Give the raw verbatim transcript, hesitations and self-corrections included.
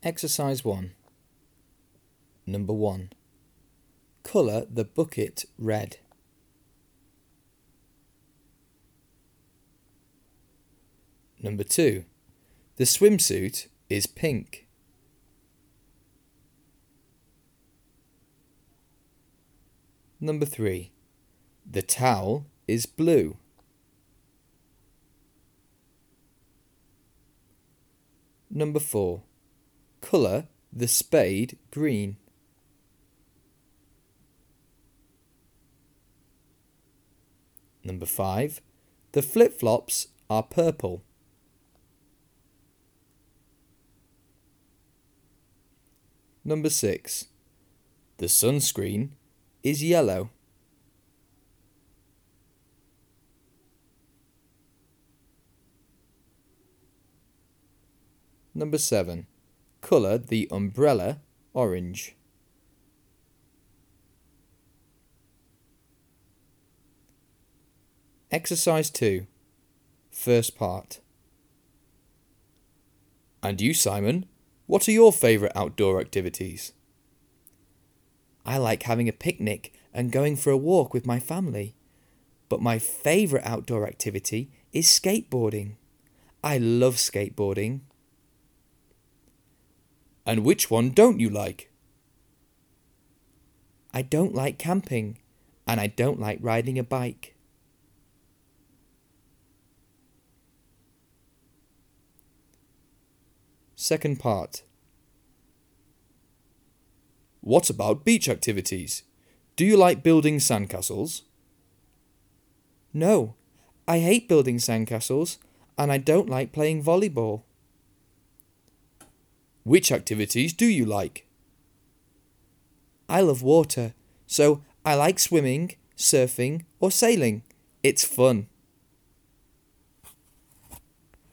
Exercise one. Number one. Colour the bucket red. Number two. The swimsuit is pink. Number three. The towel is blue. Number four. Colour the spade green. Number five. The flip-flops are purple. Number six. The sunscreen is yellow. Number seven. Colour the umbrella orange. Exercise two. First part. And you, Simon, what are your favourite outdoor activities? I like having a picnic and going for a walk with my family. But my favourite outdoor activity is skateboarding. I love skateboarding. And which one don't you like? I don't like camping, and I don't like riding a bike. Second part. What about beach activities? Do you like building sandcastles? No, I hate building sandcastles, and I don't like playing volleyball. Which activities do you like? I love water, so I like swimming, surfing, or sailing. It's fun.